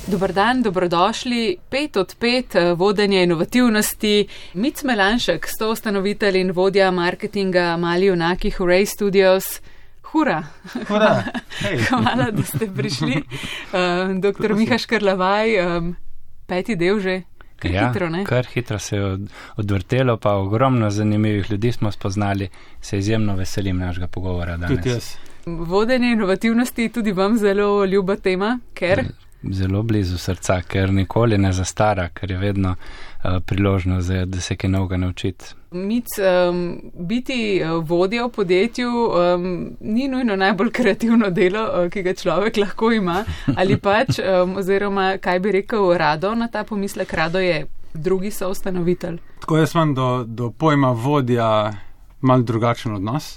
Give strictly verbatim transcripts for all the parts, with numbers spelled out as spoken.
Dobar dan, dobrodošli. Pet od pet vodenje inovativnosti. Mic Melanšek, soustanovitelj in vodja marketinga Mali junaki Hooray Studios. Hura! Hura! Hej! Hvala, da ste prišli. Uh, doktor Miha Škrlavaj, um, peti del že. Kar ja, hitro, ne? Kar hitro se je od, odvrtelo, pa ogromno zanimivih ljudi smo spoznali. Se izjemno veselim našega pogovora danes. Tudi jaz. Vodenje inovativnosti je tudi vam zelo ljuba tema, ker... Zelo blizu srca, ker nikoli ne zastara, ker je vedno uh, priložnost, da se kaj novega naučiti. Mic, um, biti vodja v podjetju um, ni nujno najbolj kreativno delo, uh, ki ga človek lahko ima, ali pač, um, oziroma kaj bi rekel Rado na ta pomislek, Rado je drugi soustanovitelj. Tako jaz imam do, do pojma vodja malo drugačen odnos.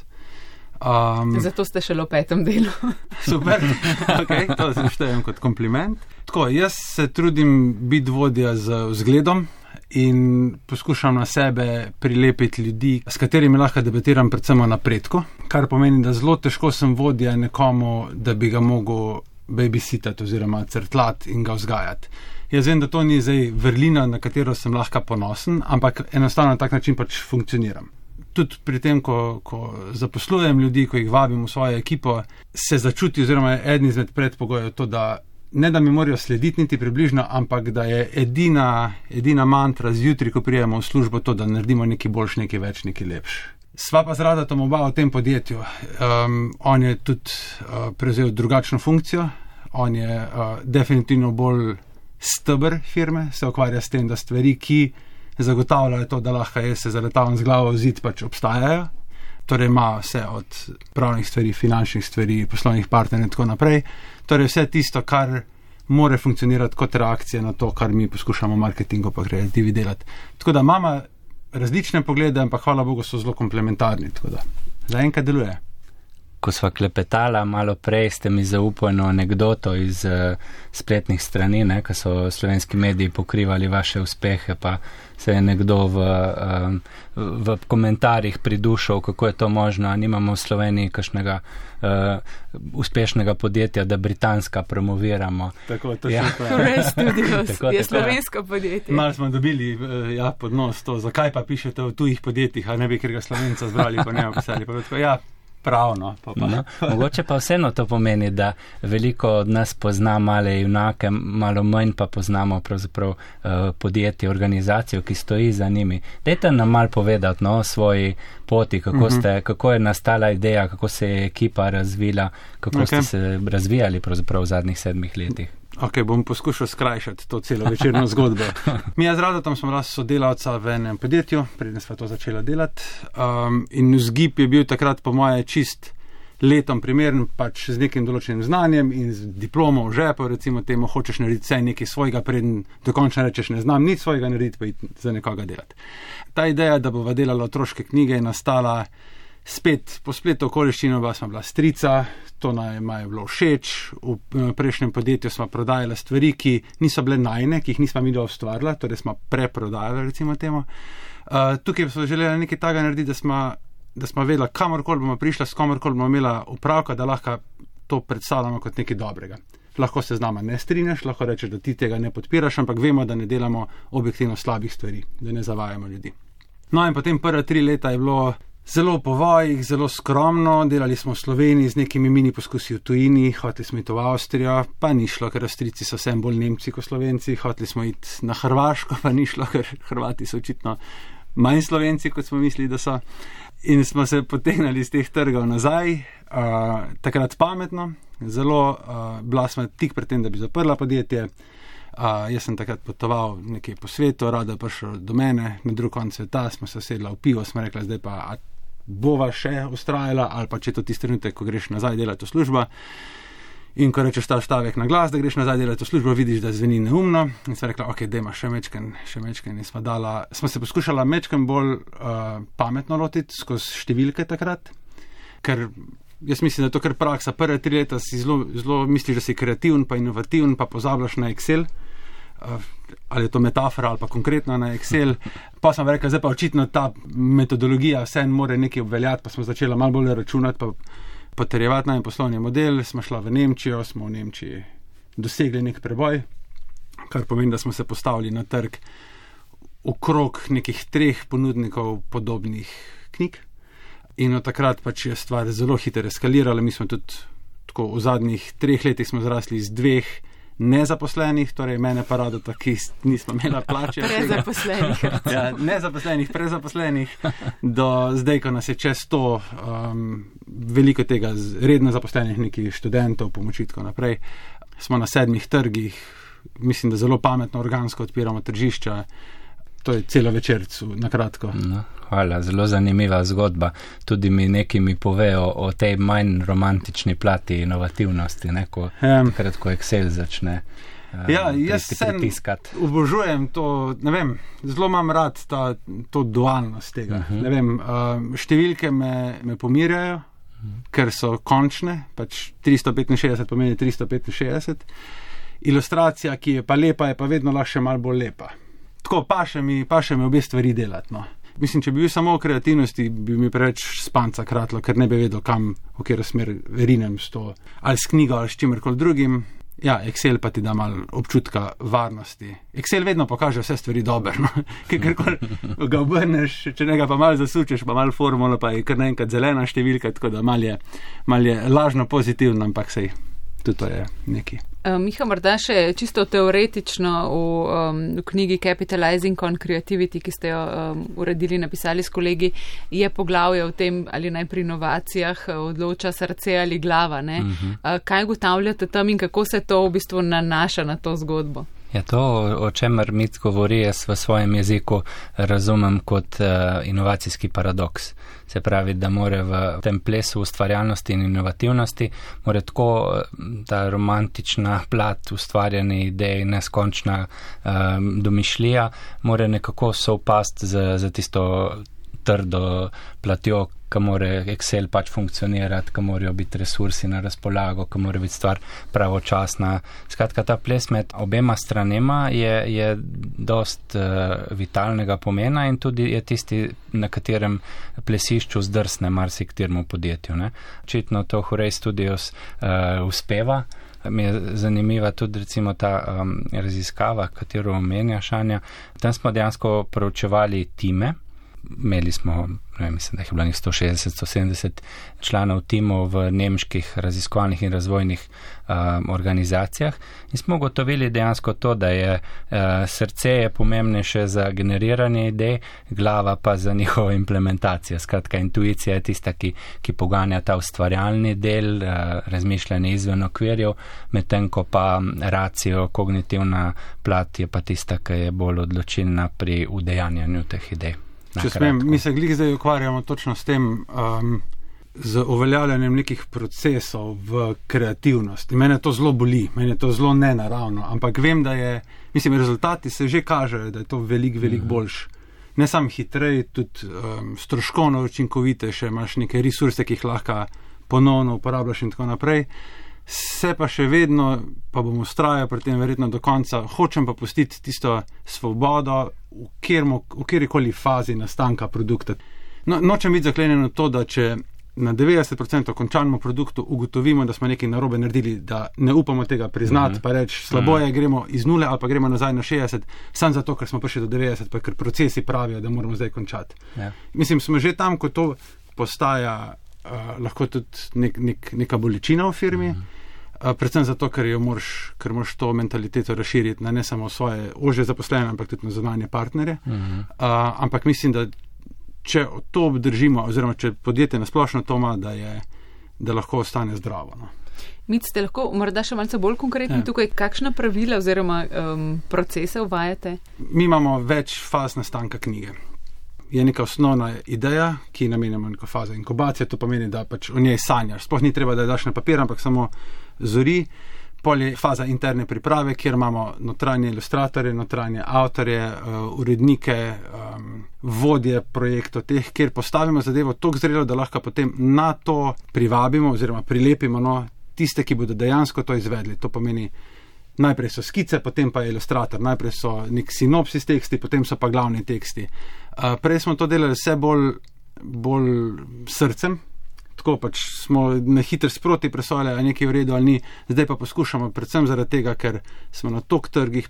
Um, Zato ste šele v petem delu. Super, okay, to zeštejem kot kompliment. Tako, jaz se trudim biti vodja z vzgledom in poskušam na sebe prilepiti ljudi, s katerimi lahko debatiram predvsem o napredku, kar pomeni, da zelo težko sem vodja nekomu, da bi ga mogel babysitati oziroma crtlati in ga vzgajati. Jaz vem, da to ni zdaj vrlina, na katero sem lahko ponosen, ampak enostavno na tak način pač funkcioniram. Tudi pri tem, ko, ko zaposlujem ljudi, ko jih vabim v svojo ekipo, se začuti oziroma eden izmed predpogojev to, da ne da mi morajo slediti niti približno, ampak da je edina, edina mantra zjutraj, ko prijemo v službo, to, da naredimo nekaj boljš, nekaj več, nekaj lepš. Sva pa z Radatom oba v tem podjetju. Um, on je tudi uh, prevzel drugačno funkcijo, on je uh, definitivno bolj steber firme, se ukvarja s tem, da stvari, ki zagotavljajo to, da lahko jaz se zaletavam z glavo v zid, pač obstajajo. Torej ima vse od pravnih stvari, finančnih stvari, poslovnih partnerjev in tako naprej. Torej vse tisto, kar more funkcionirati kot reakcija na to, kar mi poskušamo v marketingu pa kreativi delati. Tako da imamo različne poglede, ampak hvala Bogu so zelo komplementarni. Tako da zaenkrat deluje. Ko sva klepetala malo prej, ste mi zaupali eno anekdoto iz uh, spletnih strani, ne, ko so slovenski mediji pokrivali vaše uspehe, pa se je nekdo v, um, v komentarjih pridušal, kako je to možno, a nimamo v Sloveniji kakšnega uh, uspešnega podjetja, da britanska promoviramo. Tako, to ja. še pa je. Hooray Studios Tako, je tako. slovensko podjetje. Malo smo dobili ja, pod nos to, zakaj pa pišete v tujih podjetjih, a ne bi kjer ga Slovenca zbrali, pa ne pisali. Pa tako, ja, pravno. Pa pa. No, mogoče pa vseeno to pomeni, da veliko od nas pozna male junake, malo manj pa poznamo pravzaprav uh, podjetje, organizacijo, ki stoji za njimi. Dajte nam malo povedati no, o svoji poti, kako, uh-huh. ste, kako je nastala ideja, kako se je ekipa razvila, kako okay. ste se razvijali pravzaprav v zadnjih sedmih letih. Ok, bom poskušal skrajšati to celo večerno zgodbo. Mi z Radotom smo bila sodelavca v enem podjetju, preden sva to začela delati. Um, in vzgib je bil takrat po moje čist letom primeren, pač z nekim določenim znanjem in z diplomo v žepu, recimo temu, hočeš narediti vse nekaj svojega, preden dokončno rečeš, ne znam nič svojega narediti, pa iti za nekoga delati. Ta ideja, da bova delala otroške knjige, je nastala spet po spletu okoliščino, bila smo bila strica, to nam je bilo všeč, v prejšnjem podjetju smo prodajali stvari, ki niso bile najne, ki jih nismo mi do ustvarila, torej smo preprodajali, recimo temu. Uh, tukaj smo želeli nekaj taga narediti, da smo, da smo vedela, kamorkoli bomo prišla, s komorkoli bomo imela upravka, da lahko to predstavljamo kot nekaj dobrega. Lahko se z nama ne strinjaš, lahko rečeš, da ti tega ne podpiraš, ampak vemo, da ne delamo objektivno slabih stvari, da ne zavajamo ljudi. No in potem prva tri leta je bilo zelo po vojih, zelo skromno, delali smo v Sloveniji z nekimi mini poskusi v tujini, hoteli smo iti v Avstrijo, pa ni šlo, ker Avstrijci so vsem bolj Nemci kot Slovenci, hoteli smo iti na Hrvaško, pa ni šlo, ker Hrvati so očitno manj Slovenci, kot smo mislili, da so. In smo se potegnali iz teh trgov nazaj, uh, takrat pametno, zelo uh, bila smo tik pred tem, da bi zaprla podjetje. Uh, jaz sem takrat potoval nekaj po svetu, Rado je prišel do mene, na drug konec sveta, smo se sedla v pivo, smo rekla, zdaj pa bova še ustrajala, ali pa če to tisti trenutek, ko greš nazaj delati v službo. In ko rečeš ta stavek na glas, da greš nazaj delati v službo, vidiš, da zveni neumno. In sem rekla, ok, dajma še mečken, še mečken. In smo, dala, smo se poskušala mečken bolj uh, pametno lotiti skozi številke takrat, ker jaz mislim, da je to kar praksa. Prve tri leta si zelo, zelo misliš, da si kreativen, pa inovativen, pa pozabljaš na Excel. Uh, ali je to metafora ali pa konkretno na Excel. Pa sem rekla, zdaj pa očitno ta metodologija vse mora nekaj obveljati, pa smo začela malo bolj računati, pa potrjevati najem poslovni model. Smo šla v Nemčijo, smo v Nemčiji dosegli nek preboj. kar pomeni, da smo se postavili na trg okrog nekih treh ponudnikov podobnih knjig. In od takrat pač je stvar zelo hitro eskalirala. Mi smo tudi tako v zadnjih treh letih smo zrasli iz dveh nezaposlenih, torej mene pa rado taki nismo imela plače. Prezaposlenih. Ja, nezaposlenih, prezaposlenih, do zdaj, ko nas je čez to, um, veliko tega redno zaposlenih nekih študentov, pomoči tako naprej. Smo na sedmih trgih, mislim, da zelo pametno, organsko odpiramo tržišča. To je celo večercu, na kratko. No, hvala, zelo zanimiva zgodba. Tudi mi nekaj mi povejo o tej manj romantični plati inovativnosti, ne, ko, um, takrat, ko Excel začne uh, ja, jaz pritiskati. Obožujem to, ne vem, zelo imam rad ta, to dualnost tega. Uh-huh. Ne vem, uh, številke me, me pomirjajo, uh-huh. ker so končne, pač tristo petinšestdeset pomeni tristo petinšestdeset. Ilustracija, ki je pa lepa, je pa vedno lahko še malo bolj lepa. Tako, pa še mi, pa še mi obe stvari delati, no. Mislim, če bi bil samo v kreativnosti, bi mi preveč spanca kratlo, ker ne bi vedel, kam, v katero smer rinem s to, ali s knjigo, ali s čimerkoli drugim. Ja, Excel pa ti da malo občutka varnosti. Excel vedno pokaže vse stvari dober, no. Kakorkoli ga obrneš, če njega pa malo zasučeš, pa malo formulo, pa je kar naenkrat zelena številka, tako da malo je, malo je lažno pozitivno, ampak sej, tudi to je neki. Miha, morda še čisto teoretično v, um, v knjigi Capitalizing on Creativity, ki ste jo um, uredili, napisali s kolegi, je poglavje o tem, ali naj pri inovacijah odloča srce ali glava. Ne? Uh-huh. Kaj ugotavljate tam in kako se to v bistvu nanaša na to zgodbo? Ja, to, o čemer Mit govori, jaz v svojem jeziku razumem kot uh, inovacijski paradoks. Se pravi, da more v tem plesu ustvarjalnosti in inovativnosti, more tako ta romantična plat ustvarjene ideje, neskončna um, domišljija, more nekako sovpast za, za tisto trdo platjo, ka more Excel pač funkcionirati, ka morajo biti resursi na razpolago, ka mora biti stvar pravočasna. Skratka, ta ples med obema stranema je, je dost uh, vitalnega pomena in tudi je tisti, na katerem plesišču zdrsne marsiktirmu podjetju. Ne? Očitno to Hurej Studios uh, uspeva. Mi je zanimiva tudi recimo ta um, raziskava, katero omenja Šanja. Tam smo dejansko proučevali time. Imeli smo, ne vem, mislim, da je bilo sto šestdeset do sto sedemdeset članov timov v nemških raziskovalnih in razvojnih um, organizacijah in smo ugotovili dejansko to, da je uh, srce je pomembnejše za generiranje idej, glava pa za njihovo implementacijo. Skratka, intuicija je tista, ki, ki poganja ta ustvarjalni del, uh, razmišljanje izven okvirjev, medtem ko pa racijo, kognitivna plat je pa tista, ki je bolj odločilna pri udejanjanju teh idej. Če smem, mi se glih zdaj ukvarjamo točno s tem, um, z uveljavljanjem nekih procesov v kreativnosti. Mene to zelo boli, mene to zelo nenaravno, ampak vem, da je, mislim, rezultati se že kažejo, da je to veliko, veliko boljš. Ne sam hitrej, tudi um, stroškovno učinkovitejše, imaš neke resurse, ki jih lahko ponovno uporabljaš in tako naprej. Se pa še vedno, pa bom ustrajal pri tem verjetno do konca, hočem pa pustiti tisto svobodo v, kjermo, v kjerikoli fazi nastanka produkta. No, nočem biti zaklenjen v to, da če na devetdeset procentov končanemu produktu ugotovimo, da smo nekaj narobe naredili, da ne upamo tega priznati, mm-hmm. pa reči, slabo je, gremo iz nule ali pa gremo nazaj na šestdeset, sam zato, ker smo prišli do devetdeset, pa ker procesi pravijo, da moramo zdaj končati. Yeah. Mislim, smo že tam, ko to postaja uh, lahko tudi nek, nek, neka bolečina v firmi, mm-hmm. Uh, predvsem zato, ker jo moraš, ker moraš to mentaliteto razširiti na ne samo svoje ožje zaposlene, ampak tudi na zunanje partnerje. Uh-huh. Uh, ampak mislim, da če to obdržimo, oziroma če podjetje nasplošno to ima, da, je, da lahko ostane zdravo. No. Mit, ste lahko morda še malce bolj konkretni ja. Tukaj, kakšna pravila oziroma um, procese uvajate? Mi imamo več faz nastanka knjige. Je neka osnovna ideja, ki namenjamo neko fazo inkubacije, to pomeni, da pač o njej sanjaš. Sploh ni treba, da je daš na papir, ampak samo zori. Pol je faza interne priprave, kjer imamo notranje ilustratorje, notranje avtorje, uh, urednike, um, vodje projektov teh, kjer postavimo zadevo toliko zrelo, da lahko potem na to privabimo oziroma prilepimo no, tiste, ki bodo dejansko to izvedli. To pomeni, najprej so skice, potem pa je ilustrator, najprej so nek sinopsis teksti, potem so pa glavni teksti. Uh, prej smo to delali vse bolj, bolj srcem, tako pač smo na hitro sproti presojali, ali nekaj v redu ali ni, zdaj pa poskušamo predvsem zaradi tega, ker smo na tok trgih, pa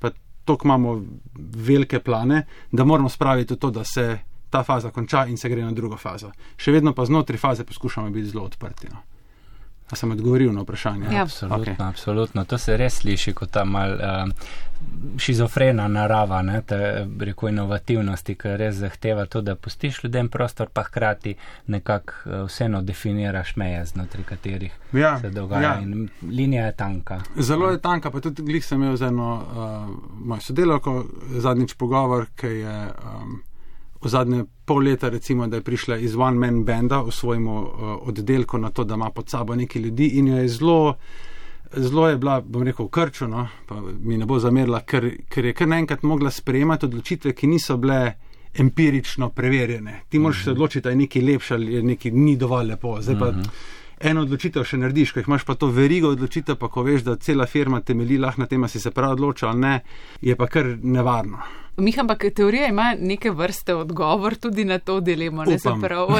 toliko imamo velike plane, da moramo spraviti to, da se ta faza konča in se gre na drugo fazo. Še vedno pa znotraj faze poskušamo biti zelo odprti. No. A sem odgovoril na vprašanje? Ja, absolutno, okay. absolutno. To se res sliši kot ta mal uh, šizofrena narava, ne, te, rekel, inovativnosti, ki res zahteva to, da pustiš ljudem prostor, pa hkrati nekako uh, vseeno definiraš meje, znotraj katerih ja, se dogaja. Ja. In linija je tanka. Zelo je tanka, pa tudi glih sem imel z eno uh, mojo sodelavko zadnjič pogovor, ki je um, v zadnje pol leta recimo, da je prišla iz one man banda v svojemu uh, oddelku na to, da ima pod sabo neki ljudi in jo je zelo, zelo je bila, bom rekel, v krču, no, pa mi ne bo zamerila, ker, ker je kar naenkrat mogla sprejemati odločitve, ki niso bile empirično preverjene. Ti moraš uh-huh. se odločiti, da je nekaj lepše ali nekaj ni dovolj lepo. Zdaj pa uh-huh. eno odločitev še narediš, ko imaš pa to verigo odločitev, pa ko veš, da cela firma temelji lahko na tem, si se prav odločil ali ne, je pa kar nevarno. Miha, ampak teorija ima neke vrste odgovor tudi na to dilemo, ne se prav.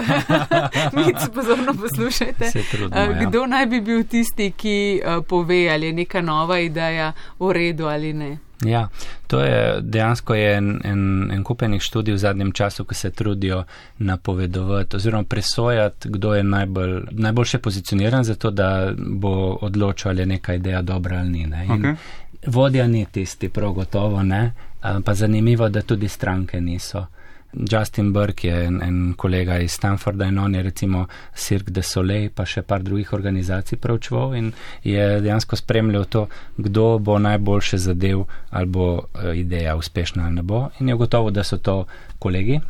Mi se pozorno poslušajte. Trudno, ja. Kdo naj bi bil tisti, ki pove, ali je neka nova ideja v redu ali ne? Ja, to je dejansko je en, en, en kupenih študij v zadnjem času, ki se trudijo napovedovati oziroma presojati, kdo je najbolj, najboljše pozicioniran za to, da bo odločil, ali je neka ideja dobra ali ni. Ne? In okay. Vodja ni tisti, prav gotovo ne, pa zanimivo, da tudi stranke niso. Justin Burke je en, en kolega iz Stanforda in on je recimo Cirque du Soleil pa še par drugih organizacij proučeval in je dejansko spremljal to, kdo bo najboljše zadev ali bo ideja uspešna ali ne bo in je gotovo, da so to kolegi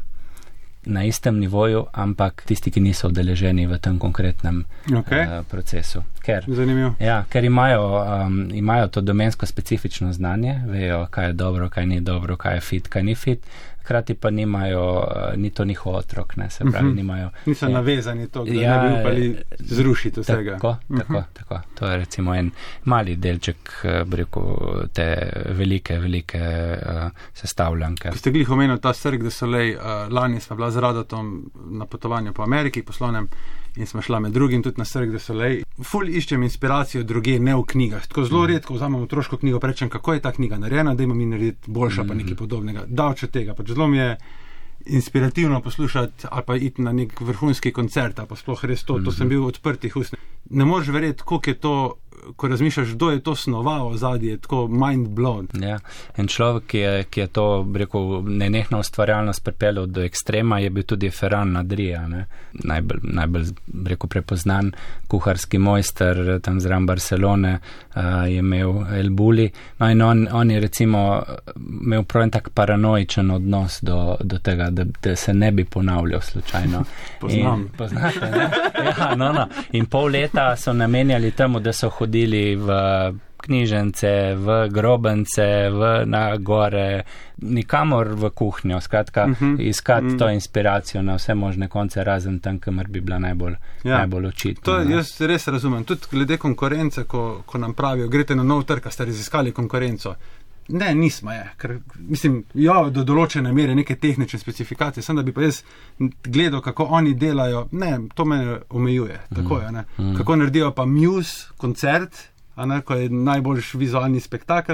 na istem nivoju, ampak tisti, ki niso udeleženi v tem konkretnem okay. uh, procesu. Ker, Zanimivo. Ja, ker imajo, um, imajo to domensko specifično znanje, vejo, kaj je dobro, kaj ni dobro, kaj je fit, kaj ni fit, hkrati pa nimajo, uh, ni to njihov otrok, ne, se pravi, uh-huh. nimajo. Niso je, navezani to, da ja, ne bi upali zrušiti vsega. Tako, uh-huh. tako, tako. To je recimo en mali delček, breko, te velike, velike uh, sestavljanke. Ko ste glih omenil ta Cirque du Soleil, uh, lani smo bila z Radotom na potovanju po Ameriki, poslovnem, in smo šla med drugim tudi na Cirque du Soleil. Ful iščem inspiracijo druge, ne v knjigah. Tako zelo redko vzamem otroško knjigo, rečem, kako je ta knjiga narejena, da ima mi narediti boljša, pa nekaj podobnega. Davč od tega, pač zelo mi je inspirativno poslušati ali pa iti na nek vrhunski koncert, ali pa sploh res to, to sem bil odprtih ust. Ne moreš verjeti, koliko je to, ko razmišljaš, kdo je to snoval ozadje, tako mind blown. Ja, en človek, ki je, ki je to, rekel, nenehno ustvarjalnost pripeljal do ekstrema, je bil tudi Ferran Adria, ne? Najbolj, najbolj, rekel, prepoznan kuharski mojster tam zraven Barcelone, uh, je imel El Bulli, no in on, on je recimo imel prav en tak paranoičen odnos do, do tega, da, da se ne bi ponavljal slučajno. Poznam. In, poznate, ne? Ja, no, no. In pol leta so namenjali temu, da so hodili v knjižence, v grobence, v, na gore, nikamor v kuhnjo, skratka, uh-huh. iskati uh-huh. to inspiracijo na vse možne konce, razen tam, kamor bi bila najbolj, ja. najbolj očitna. To jaz res razumem. Tudi glede konkurence, ko, ko nam pravijo, greste na nov trg, ste raziskali konkurenco. Ne, nismo, je. Ker, mislim, ja, do določene mere neke tehnične specifikacije, sem da bi pa jaz gledal, kako oni delajo. Ne, to me omejuje. Tako je, ne. Mm. Kako naredijo pa Muse koncert, a ne, ko je najboljši vizualni spektakel,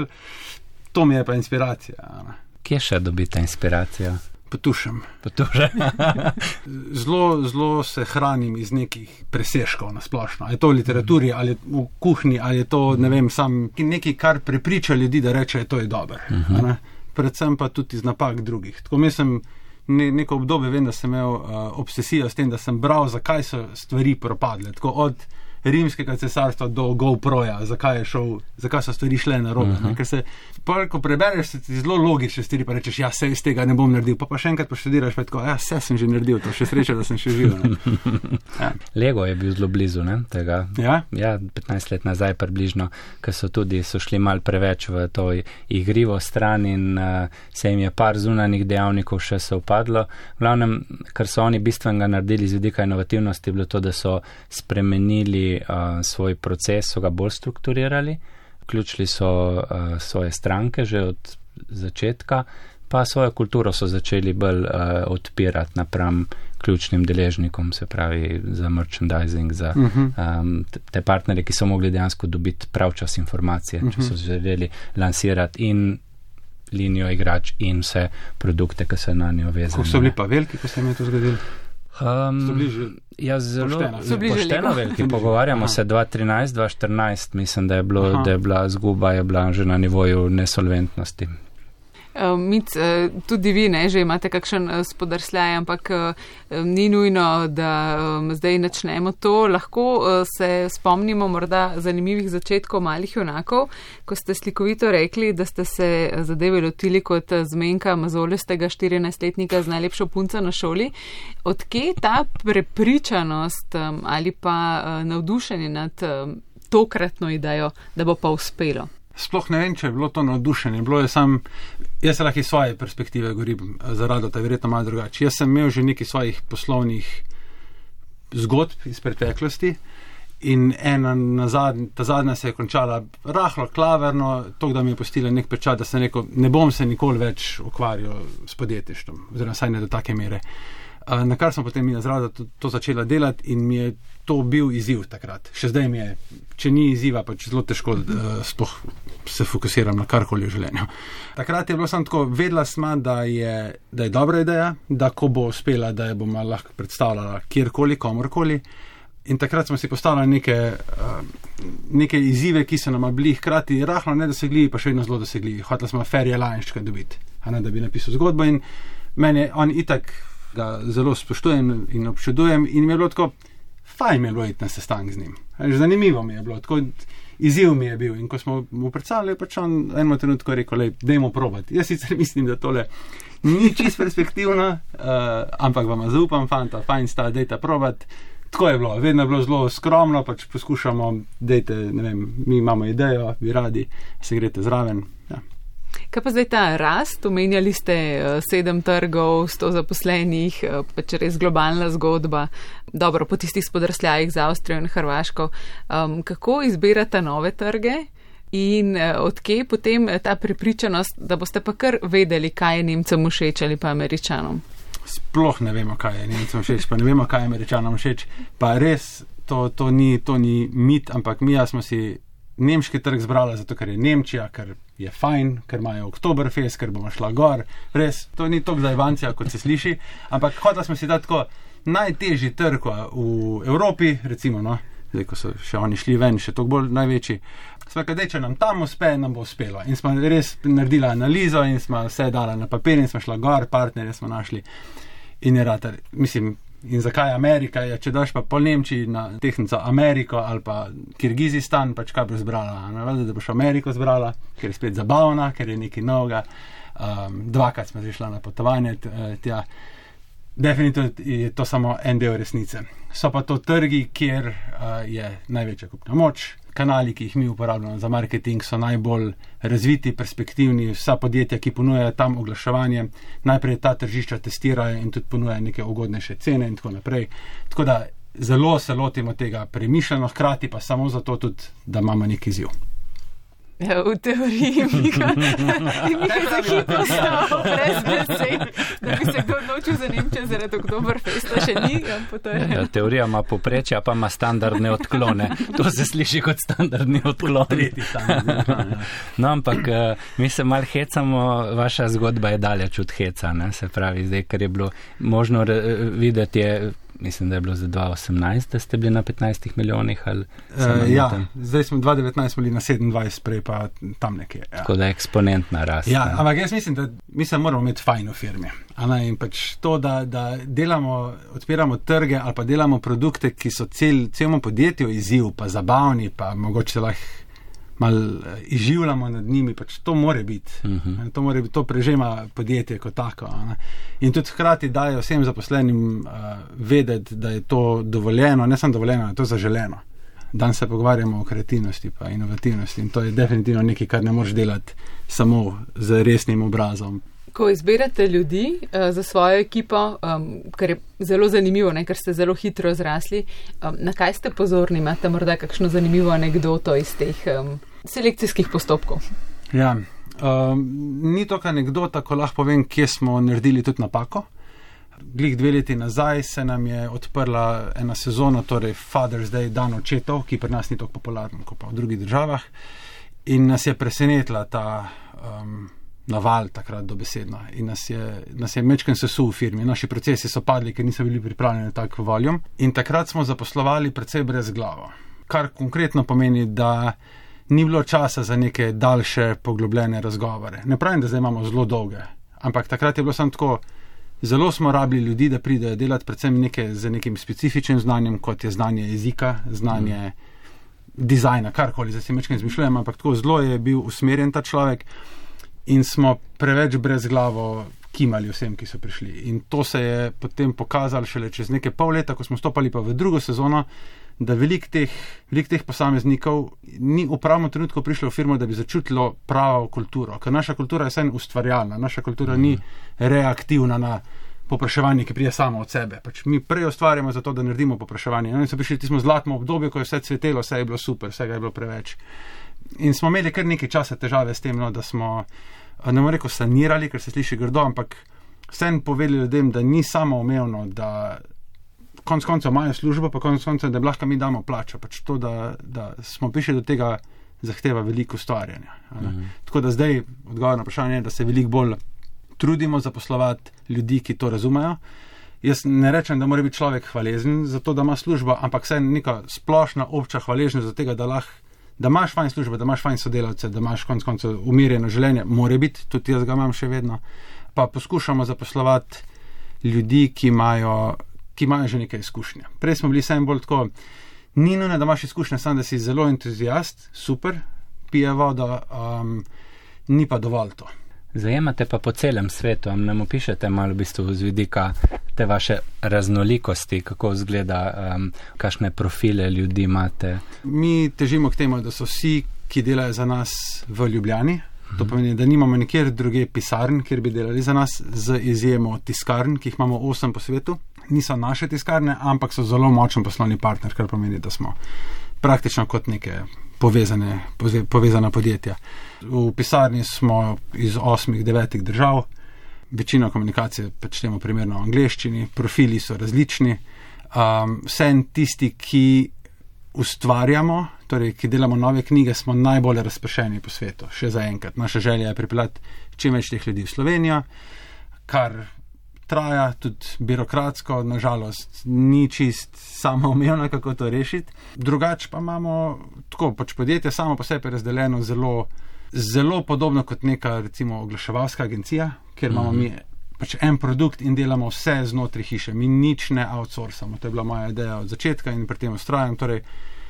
to mi je pa inspiracija. A ne. Kje še dobite inspiracijo? Potušem. Potušem. zelo, zelo se hranim iz nekih presežkov nasplošno. Ali je to v literaturi, ali je v kuhinji, ali je to, ne vem, sam nekaj, kar prepriča ljudi, da reče, to je dobro. Uh-huh. Predvsem pa tudi iz napak drugih. Tako mislim, ne, neko obdobje vem, da sem imel uh, obsesijo s tem, da sem bral, zakaj so stvari propadle. Tako od rimskega cesarstva do GoProja, zakaj je šel, zakaj so stvari šle na robe. Uh-huh. Ker se, pa, ko prebereš, se ti zelo logične stvari, pa rečeš, ja, se iz tega ne bom naredil, pa pa še enkrat poštudiraš, pa tako, ja, se sem že naredil, to še sreča, da sem še živel. Ja. Lego je bil zelo blizu, ne, tega. Ja? Ja, petnajst let nazaj približno, ker so tudi, so šli mal preveč v to igrivo stran in uh, se jim je par zunanih dejavnikov še se upadlo. V glavnem, kar so oni bistvenega naredili z vidika inovativnosti, je bilo to, da so spremenili Uh, svoj proces, so ga bolj strukturirali, vključili so uh, svoje stranke že od začetka, pa svojo kulturo so začeli bolj uh, odpirati napram ključnim deležnikom, se pravi za merchandising, za uh-huh. um, te partnerje, ki so mogli dejansko dobiti pravčas informacije, uh-huh. če so želeli lansirati in linijo igrač in vse produkte, ki so na njo vezane. Kako so bili pa veliki, ko ste mi to zgodili? Um, so bili že ja, zelo pošteno, pošteno veliki. Pogovarjamo Aha. se dva trinajst dva štirinajst, mislim, da je, bilo, da je bila zguba je bila že na nivoju nesolventnosti. Mic, tudi vi ne, že imate kakšen spodrsljaj, ampak ni nujno, da zdaj načnemo to. Lahko se spomnimo morda zanimivih začetkov Malih junakov, ko ste slikovito rekli, da ste se zadeve lotili kot zmenka mazolestega štirinajstletnika z najlepšo punco na šoli. Odkje ta prepričanost ali pa navdušenje nad tokratno idejo, da bo pa uspelo? Sploh ne vem, če je bilo to navdušenje. Bilo je sam, jaz se lahko iz svoje perspektive govorim, zaradi to je verjetno malo drugače. Jaz sem imel že nekaj svojih poslovnih zgodb iz preteklosti in ena na zadnja, ta zadnja se je končala rahlo klaverno, to, da mi je postila nek pečat, da sem rekel, ne bom se nikoli več ukvarjal s podjetništvom, oziroma saj ne do take mere. Na kar sem potem jaz rada to, to začela delati in mi je to bil izziv takrat. Še zdaj mi je, če ni izziva, pač zelo težko uh, sploh se fokusiram na karkoli v življenju. Takrat je bilo samo tako, vedela sma, da je, da je dobra ideja, da ko bo uspela, da je bomo lahko predstavljala kjerkoli, komorkoli. In takrat smo si postavili neke, uh, neke izzive, ki so nama bili hkrati rahlo nedosegljivi, pa še vedno zelo dosegljivi. Hotela smo Ferje Lajnščka dobiti, a ne, da bi napisal zgodbo in meni on itak ga zelo spoštujem in občudujem in mi je bilo tako, fajn mi je bilo iti na sestanek z njim. Zanimivo mi je bilo, tako izziv mi je bil in ko smo mu predstavili, je pač on enemu trenutku rekel, lej, dajmo probati. Jaz sicer mislim, da tole ni čist perspektivno, uh, ampak vama zaupam, fanta, fajn sta, dejta probati. Tako je bilo, vedno je bilo zelo skromno, pač poskušamo, dejte, ne vem, mi imamo idejo, bi radi, se greste zraven, ja. Kaj pa zdaj ta rast? Omenjali ste sedem trgov, sto zaposlenih, pač res globalna zgodba. Dobro, po tistih spodrsljajih za Avstrijo in Hrvaško. Um, kako izbirate nove trge in uh, odkje potem ta prepričanost, da boste pa kar vedeli, kaj je Nemcem všeč ali pa Američanom? Sploh ne vemo, kaj je Nemcem všeč, pa ne vemo, kaj je Američanom všeč. Pa res, to, to, ni, to ni mit, ampak mi smo si nemški trg zbrala, zato ker je Nemčija, ker je fajn, ker imajo Oktoberfest, ker bomo šla gor. Res, to ni toliko zajbancija, kot se sliši, ampak hotela smo si dati tako najtežji trg v Evropi, recimo, no, zdaj, ko so še oni šli ven, še toliko bolj največji. Smo kadej, če nam tam uspe, nam bo uspelo. In smo res naredila analizo in smo vse dala na papir in smo šla gor, partnerje smo našli in je ratar, mislim, in zakaj Amerika je, če daš pa pol Nemčiji na tehnico Ameriko ali pa Kirgizistan, pač kaj bo zbrala, ne, da boš Ameriko zbrala, ker je spet zabavna, ker je nekaj novega, um, dvakrat smo šla na potovanje tja, definitivno je to samo en del resnice. So pa to trgi, kjer uh, je največja kupna moč, kanali, ki jih mi uporabljamo za marketing, so najbolj razviti, perspektivni, vsa podjetja, ki ponujajo tam oglaševanje, najprej ta tržišča testirajo in tudi ponujajo neke ugodnejše cene in tako naprej. Tako da zelo se lotimo tega premišljeno, hkrati pa samo zato tudi, da imamo nek izziv. Ja, v teoriji mi ga za hitro stavo, brez besed, da bi se kdo odločil za Nemčijo zaradi Oktoberfesta, še ni. Ja, teorija ima poprečja, pa ima standardne odklone. To se sliši kot standardni odklon. No, ampak mi se mal hecamo, vaša zgodba je daleč od heca, ne? Se pravi, zdaj, ker je bilo možno videti, je, mislim, da je bilo za dva osemnajst, da ste bili na petnajstih milijonih ali uh, ja, zdaj smo dva devetnajst bili na sedemindvajset, prej pa tam nekje. Ja. Tako da je eksponentna rast. Ja, ampak jaz mislim, da mi se moramo imeti fajn v firmi. In pač to, da, da delamo, odpiramo trge ali pa delamo produkte, ki so cel, celemu podjetju izziv, pa zabavni, pa mogoče lahko malo izživljamo nad njimi, pač to more biti. Uh-huh. To more biti, to prežema podjetje kot tako. Ne? In tudi hkrati dajo vsem zaposlenim uh, vedeti, da je to dovoljeno, ne samo dovoljeno, to je zaželeno. Dan se pogovarjamo o kreativnosti pa inovativnosti in to je definitivno nekaj, kar ne moreš delati samo z resnim obrazom. Ko izberate ljudi uh, za svojo ekipo, um, kar je zelo zanimivo, ne, ker ste zelo hitro zrasli, um, na kaj ste pozorni? Imate morda kakšno zanimivo anekdoto iz teh um, selekcijskih postopkov? Ja, um, ni to anekdota, ko lahko povem, kje smo naredili tudi napako. Glih dve leti nazaj se nam je odprla ena sezona, torej Father's Day, dan očetov, ki pri nas ni tako popularen kot pa v drugih državah in nas je presenetila ta um, naval takrat dobesedno in nas je, nas je mečken sesul v firmi. Naši procesi so padli, ker niso bili pripravljeni na tak voljum in takrat smo zaposlovali precej brez glavo. Kar konkretno pomeni, da ni bilo časa za neke daljše poglobljene razgovore. Ne pravim, da zdaj imamo zelo dolge, ampak takrat je bilo samo tako, zelo smo rabili ljudi, da pridejo delati predvsem neke, z nekim specifičnim znanjem, kot je znanje jezika, znanje mm. dizajna, karkoli, zdaj si mečken izmišljujem, ampak tako zelo je bil usmerjen ta človek in smo preveč brez glavo kimali vsem, ki so prišli. In to se je potem pokazalo šele čez neke pol leta, ko smo stopali pa v drugo sezono, da veliko teh, velik teh posameznikov ni v pravem trenutku prišlo v firmo, da bi začutilo pravo kulturo. Ker naša kultura je vsem ustvarjalna, naša kultura mm. ni reaktivna na popraševanje, ki prije samo od sebe. Pač mi prej ustvarjamo za to, da naredimo popraševanje. In so prišli tismo zlatno obdobje, ko je vse cvetelo, vse je bilo super, vsega je bilo preveč. In smo imeli kar nekaj časa težave s tem, no, da smo, ne bom rekel, sanirali, ker se sliši grdo, ampak vsem povedali ljudem, da ni samoumevno, da konc koncev imajo službo, pa konc koncev, da lahko mi damo plačo. Pač to, da, da smo prišli do tega, zahteva veliko ustvarjanja. Mm-hmm. Tako da zdaj odgovor na vprašanje je, da se veliko bolj trudimo zaposlovati ljudi, ki to razumejo. Jaz ne rečem, da mora biti človek hvaležen za to, da ima službo, ampak vse neka splošna obča hvaležnost za tega, da lahko, da imaš fajn službo, da imaš fajn sodelavce, da imaš konc koncev umirjeno življenje, mora biti, tudi jaz ga imam še vedno. Pa poskušamo zaposlovati ljudi, ki imajo ki imajo že nekaj izkušnje. Prej smo bili sem bolj tako, ni nujno, da imaš izkušnje, samo da si zelo entuzijast, super, pije vodo, um, ni pa dovolj to. Zajemate pa po celem svetu, nam opišete malo v bistvu z vidika te vaše raznolikosti, kako izgleda, um, kakšne profile ljudi imate. Mi težimo k temu, da so vsi, ki delajo za nas v Ljubljani, to pomeni, da nimamo nikjer druge pisarn, kjer bi delali za nas, z izjemo tiskarn, ki jih imamo osem po svetu. Niso naše tiskarne, ampak so zelo močen poslovni partner, kar pomeni, da smo praktično kot neke povezane, povezana podjetja. V pisarni smo iz osmih, devetih držav, večino komunikacije počnemo primerno v angleščini, profili so različni. Um, vsem tisti, ki ustvarjamo, torej, ki delamo nove knjige, smo najbolj razpršeni po svetu, še zaenkrat. Naša želja je pripeljati čim več teh ljudi v Slovenijo, kar traja tudi birokratsko, nažalost, ni čist samoumevno, kako to rešiti. Drugač pa imamo tako, pač podjetje samo po sebi razdeljeno zelo, zelo podobno kot neka, recimo, oglaševalska agencija, kjer imamo mi pač en produkt in delamo vse znotraj hiše. Mi nič ne outsourcamo. To je bila moja ideja od začetka in pri tem ustrajam. Torej,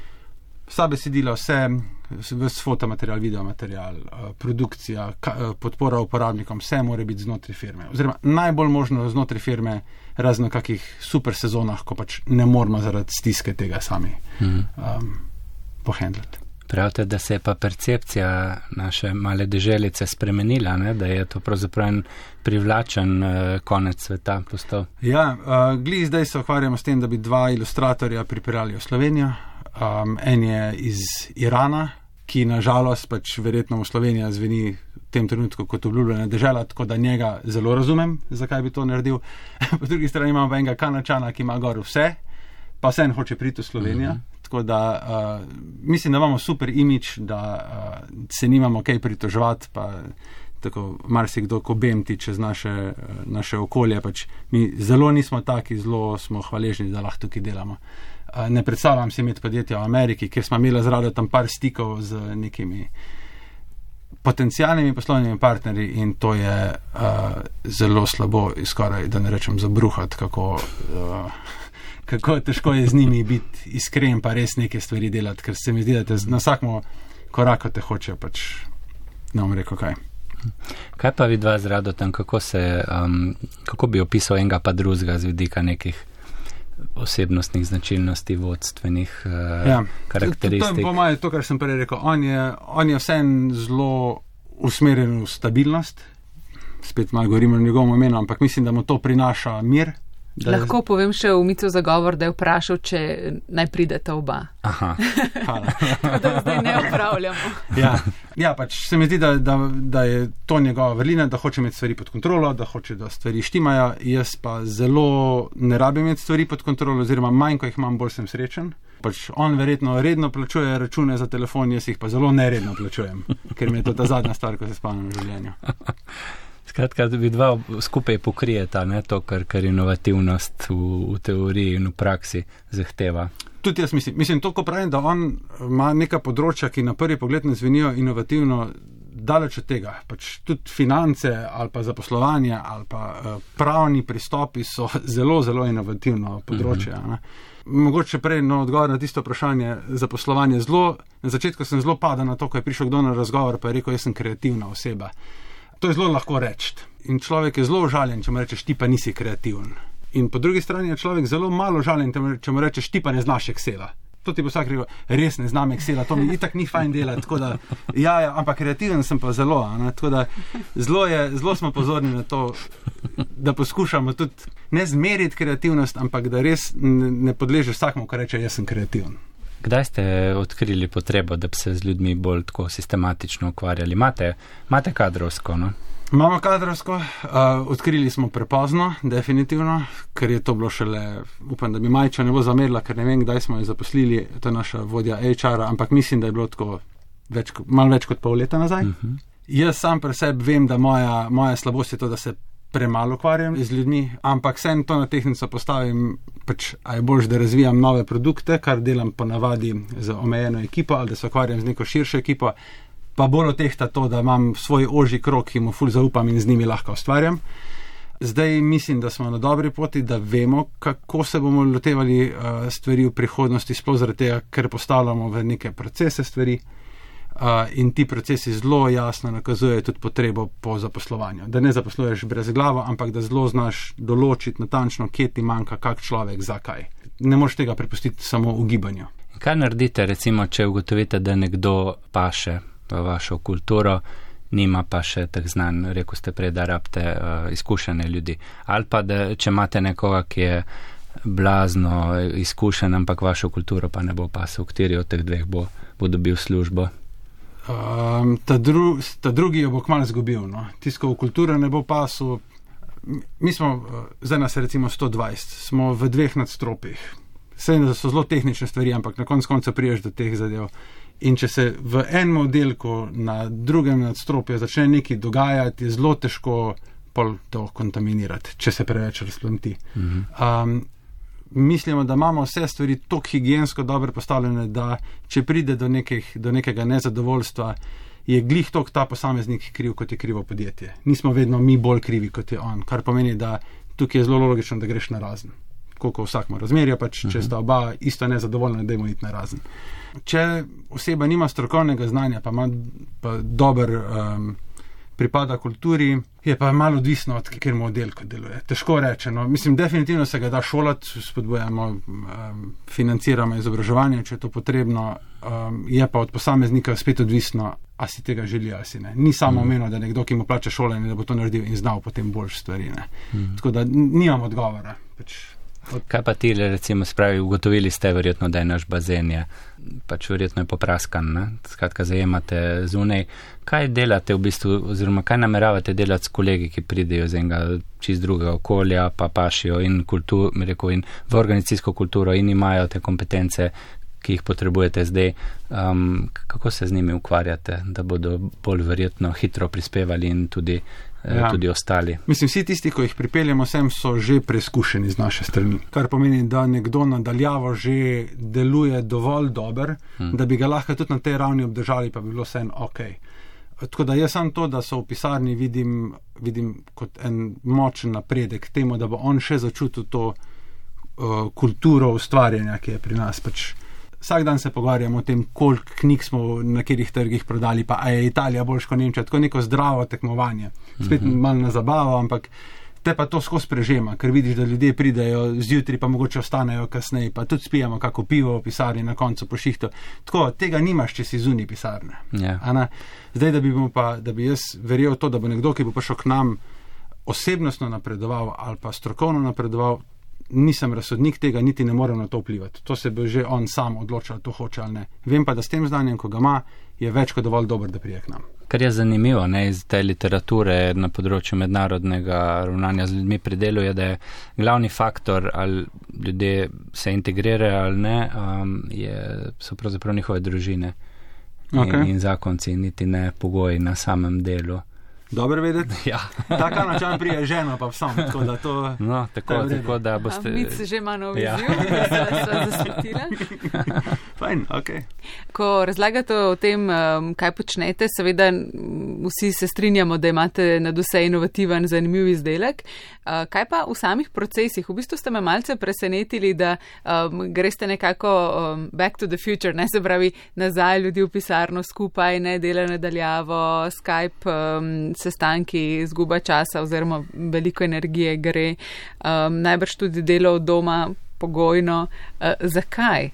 vsa besedila, vse, vse fotomaterial, videomaterial, produkcija, podpora uporabnikom, vse mora biti znotraj firme. Oziroma, najbolj možno znotraj firme, razno kakih super sezonah, ko pač ne moramo zaradi stiske tega sami um, pohendlati. Pravite, da se je pa percepcija naše male deželice spremenila, ne? Da je to pravzaprav en privlačen uh, konec sveta postal. Ja, uh, glih zdaj se ukvarjamo s tem, da bi dva ilustratorja pripeljali v Slovenijo. Um, en je iz Irana, ki nažalost pač verjetno v Sloveniji zveni v tem trenutku kot obljubljena dežela, tako da njega zelo razumem, zakaj bi to naredil. Po drugi strani imamo enega Kanačana, ki ima gor vse, pa vse en hoče priti v Slovenijo. Uh-huh. Tako da uh, mislim, da imamo super imidž, da uh, se nimamo kaj pritoževati, pa tako marsikdo, ko bemti čez naše, uh, naše okolje, pač mi zelo nismo taki, zelo smo hvaležni, da lahko tukaj delamo. Uh, ne predstavljam si imeti podjetja v Ameriki, kjer smo imeli zrado tam par stikov z nekimi potencijalnimi poslovnimi partnerji in to je uh, zelo slabo, skoraj, da ne rečem zabruhat, kako... Uh, kako težko je z njimi biti iskren, pa res neke stvari delati, ker se mi zdi, da te na vsakmo koraku te hoče, pač ne bom rekel kaj. Kaj pa vidva z Radotem, kako se, um, kako bi opisal enega pa drugega z vidika nekih osebnostnih značilnosti, vodstvenih uh, ja. karakteristik? To je po moje to, kar sem prej rekel. On je, on je vsem zelo usmerjen v stabilnost, spet malo govorimo o njegovem imenu, ampak mislim, da mu to prinaša mir. Da lahko povem še v Mico zagovor, da je vprašal, če naj prideta oba. Aha. Da zdaj ne upravljamo. Ja, ja, pač se mi zdi, da, da, da je to njegova vrlina, da hoče imeti stvari pod kontrolo, da hoče, da stvari štimajo. Jaz pa zelo ne rabim imeti stvari pod kontrolo, oziroma manj, ko jih imam, bolj sem srečen. Pač on verjetno redno plačuje račune za telefon, jaz jih pa zelo neredno plačujem, ker mi je to ta zadnja stvar, ko se spomnim v življenju. Skratka, da bi dva skupaj pokrijeta, ne, to, kar, kar inovativnost v, v teoriji in v praksi zahteva. Tudi jaz mislim, mislim to, ko pravim, da on ima neka področja, ki na prvi pogled ne zvenijo inovativno, daleč od tega. Pač tudi finance ali pa zaposlovanje ali pa uh, pravni pristopi so zelo, zelo inovativno področje. Uh-huh. Mogoče prej no, odgovor na tisto vprašanje zaposlovanje zelo, na začetku sem zelo padal na to, ko je prišel kdo na razgovor, pa je rekel, jaz sem kreativna oseba. To je zelo lahko reči. In človek je zelo užaljen, če mu rečeš, ti pa nisi kreativen. In po drugi strani je človek zelo malo žaljen, če mu rečeš, ti pa ne znaš Excela. To ti bo vsak rekel, res ne znam Excela, to mi itak ni fajn delati, tako da, ja, ja, ampak kreativen sem pa zelo, ne, tako da zelo, je, zelo smo pozorni na to, da poskušamo tudi ne zmeriti kreativnost, ampak da res ne, ne podležeš vsakmu, ko reče, jaz sem kreativen. Kdaj ste odkrili potrebo, da bi se z ljudmi bolj tako sistematično ukvarjali? Imate, imate kadrovsko, no? Imamo kadrovsko, uh, odkrili smo prepozno, definitivno, ker je to bilo šele, upam, da bi Majča ne bo zamerila, ker ne vem, kdaj smo jo zaposlili, to je naša vodja H R, ampak mislim, da je bilo tako več, malo več kot pol leta nazaj. Uh-huh. Jaz sam pri sebi vem, da moja, moja slabost je to, da se premalo ukvarjam z ljudmi, ampak sem to na tehtnico postavim, pač, a je boljš, da razvijam nove produkte, kar delam ponavadi z omejeno ekipo, ali da se ukvarjam z neko širšo ekipo, pa bolj otehta to, da imam svoj ožji krog, ki mu ful zaupam in z njimi lahko ustvarjam. Zdaj mislim, da smo na dobri poti, da vemo, kako se bomo lotevali uh, stvari v prihodnosti, sploh zaradi tega, ker postavljamo v neke procese stvari uh, in ti procesi zelo jasno nakazujejo tudi potrebo po zaposlovanju. Da ne zaposluješ brez glavo, ampak da zelo znaš določiti natančno, kje ti manjka kak človek, zakaj. Ne moreš tega prepustiti samo v gibanju. Kaj naredite, recimo, če ugotovite, da nekdo paše v vašo kulturo, nima pa še tak znan, rekel ste prej, da rabite uh, izkušene ljudi. Ali pa, da če imate nekoga, ki je blazno izkušen, ampak vašo kulturo pa ne bo pasel, kateri od teh dveh bo, bo dobil službo? Um, ta, dru, ta drugi jo bo kmalu zgubil. No. Tisko v kulturo ne bo pasel. Mi smo, zdaj nas recimo sto dvajset, smo v dveh nadstropjih. Seveda so zelo tehnične stvari, ampak na koncu konca priješ do teh zadev. In če se v enem oddelku na drugem nadstropju začne nekaj dogajati, je zelo težko pol to kontaminirati, če se preveč razplamti. Um, mislimo, da imamo vse stvari toliko higiensko dobro postavljene, da če pride do, nekih, do nekega nezadovoljstva, je glih toliko ta posameznik kriv, kot je krivo podjetje. Nismo vedno mi bolj krivi, kot je on, kar pomeni, da tukaj je zelo logično, da greš na razen. Koliko vsakmo razmerja, pač, če sta oba isto nezadovoljna, dajmo iti na razen. Če oseba nima strokovnega znanja, pa ima pa dober um, pripada kulturi, je pa malo odvisno od katerem oddelku deluje. Težko reče, no. Mislim, definitivno se ga da šolati, spodbujamo, um, financiramo izobraževanje, če je to potrebno, um, je pa od posameznika spet odvisno, a si tega želi, a si ne. Ni samo omenil, da nekdo, ki mu plača šolanje, da bo to naredil in znal potem boljše stvari, ne. Mm. Tako da nimam odgovora. Pač, kaj pa ti, recimo, spravi, ugotovili ste verjetno, da je naš bazen je, pač verjetno je popraskan, ne? Skratka, zajemate zunaj. Kaj delate v bistvu, oziroma kaj nameravate delati s kolegi, ki pridejo z enega čist drugega okolja, pa pašijo in, kultur, rekel, in v organizacijsko kulturo in imajo te kompetence, ki jih potrebujete zdaj. Um, kako se z njimi ukvarjate, da bodo bolj verjetno hitro prispevali in tudi Ja. tudi ostali. Mislim, vsi tisti, ko jih pripeljamo sem, so že preizkušeni z naše strani. Kar pomeni, da nekdo nadaljavo že deluje dovolj dober, hmm. da bi ga lahko tudi na tej ravni obdržali, pa bi bilo vse en ok. Tako da jaz sam to, da so v pisarni vidim, vidim kot en močen napredek temu, da bo on še začutil to uh, kulturo ustvarjanja, ki je pri nas pač. Vsak dan se pogovarjamo o tem, koliko knjig smo na katerih trgih prodali, pa a je Italija boljš kot Nemčija, tako neko zdravo tekmovanje. Spet mm-hmm. malo na zabavo, ampak te pa to skozi prežema, ker vidiš, da ljudje pridejo zjutraj, pa mogoče ostanejo kasneje, pa tudi spijamo kako pivo v pisarni na koncu po šihtu. Tako, tega nimaš, če si zunaj pisarne. Yeah. Zdaj, da bi, pa, da bi jaz verjel to, da bo nekdo, ki bo prišel k nam osebnostno napredoval ali pa strokovno napredoval, nisem razsodnik tega, niti ne morem na to vplivati. To se bo že on sam odločil, to hoče ali ne. Vem pa, da s tem znanjem, ko ga ima, je več kot dovolj dober, da prije k nam. Kar je zanimivo, ne, iz te literature na področju mednarodnega ravnanja z ljudmi pri delu je, da je glavni faktor, ali ljudje se integrirajo ali ne, um, je, so pravzaprav njihove družine Okay. in, in zakonci, niti ne pogoji na samem delu. Dobro vedeti. Ja. Taka način prije ženo pa vsem, tako da to... No, tako, tako da boste... Mic že ima nov Ja. izziv, da se zasvetila. Fajn, ok. Ko razlagate o tem, um, kaj počnete, seveda m, vsi se strinjamo, da imate nadvse inovativen, zanimiv izdelek. Uh, kaj pa v samih procesih? V bistvu ste me malce presenetili, da um, greste nekako um, back to the future, ne se pravi nazaj ljudi v pisarno skupaj, ne dela nadaljavo, Skype, um, sestanki, izguba časa oziroma veliko energije gre, um, najbrž tudi delo od doma pogojno. Uh, zakaj?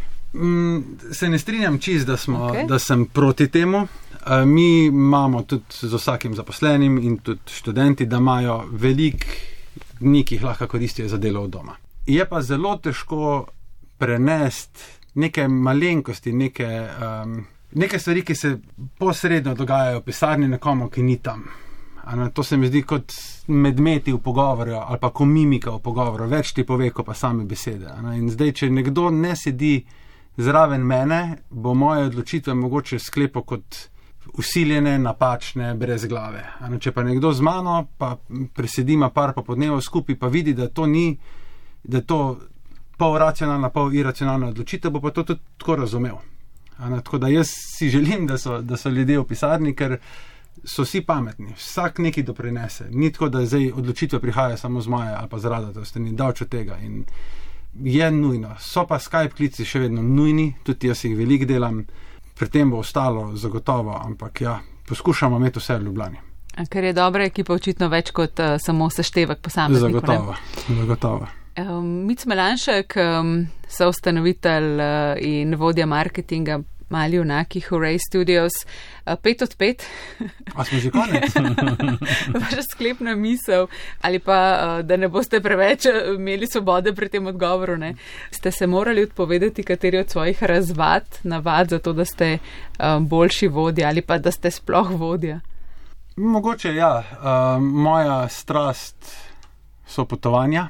Mm, se ne strinjam čist, da, smo, Okay. da sem proti temu. Uh, mi imamo tudi z vsakim zaposlenim in tudi študenti, da imajo veliko dni, ki jih lahko koristijo za delo od doma. Je pa zelo težko prenesti neke malenkosti, neke, um, neke stvari, ki se posredno dogajajo v pisarni nekomu, ki ni tam. Ano, to se mi zdi kot medmeti v pogovoru ali pa ko mimika v pogovoru, več ti pove, ko pa same besede. Ano, in zdaj, če nekdo ne sedi zraven mene, bo moje odločitve mogoče sklepo kot usiljene, napačne, brez glave. Ano, če pa nekdo z mano, pa presedima par popodnevov skupaj, pa vidi, da to ni, da to pol racionalna, pol iracionalna odločitev, bo pa to tudi tako razumel. Ano, tako da jaz si želim, da so, da so ljudje v pisarni, ker so vsi pametni, vsak nekaj doprinese. Ni tako, da zdaj odločitve prihajajo samo z moje ali pa zaradi, da ste ni davč od tega. In je nujno. So pa Skype klici še vedno nujni, tudi jaz jih veliko delam, pri tem bo ostalo zagotovo, ampak ja, poskušamo imeti vse v Ljubljani. Ker je dobra ekipa očitno več kot uh, samo seštevek posameznikov. Zagotovo, zagotovo. Um, Mic Melanšek, um, soustanovitelj uh, in vodja marketinga Mali junaki Hooray Studios, uh, pet od pet. A smo že konec? Vaša sklepna misel, ali pa, uh, da ne boste preveč imeli svobode pri tem odgovoru, ne? Ste se morali odpovedati kateri od svojih razvad, navad za to, da ste um, boljši vodja ali pa da ste sploh vodja? Mogoče ja. Uh, moja strast so potovanja,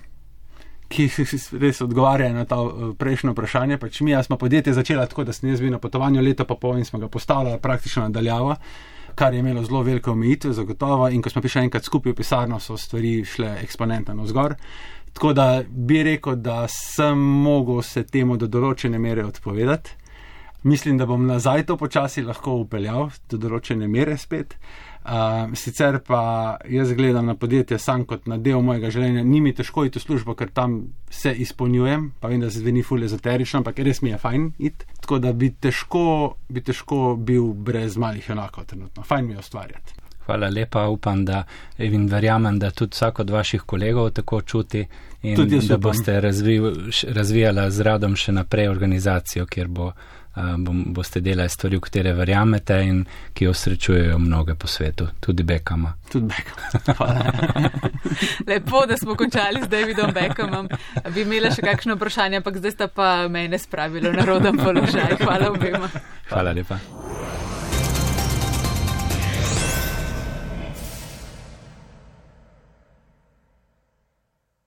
ki res odgovarja na ta prejšnjo vprašanje. Pač mi smo podjetje začela tako, da sem jaz bil na potovanju leto pa pol in smo ga postavljali praktično nadaljavo, kar je imelo zelo velike omejitve, zagotovo, in ko smo prišli enkrat skupaj v pisarno, so stvari šle eksponentno navzgor. Tako da bi rekel, da sem mogel se temu do določene mere odpovedati. Mislim, da bom nazaj to počasi lahko upeljal do določene mere spet. Uh, sicer pa jaz gledam na podjetje sam kot na del mojega življenja. Ni mi težko iti v službo, ker tam se izpolnjujem, pa vem, da se zveni ful ezoterično, ampak res mi je fajn iti. Tako da bi težko, bi težko bil brez malih enakov trenutno. Fajn mi je ustvarjati. Hvala lepa, upam, da in verjamem, da tudi vsak od vaših kolegov tako čuti in da boste razvi, razvijala z radom še naprej organizacijo, kjer bo Bom, boste delali stvari, v katere verjamete in ki osrečujejo mnoge po svetu, tudi Beckhama. Tudi Beckhama. Lepo, da smo končali z Davidom Beckhamom. Bi imela še kakšno vprašanje, ampak zdaj sta pa mene spravilo na roden položaj. Hvala obema. Hvala lepa.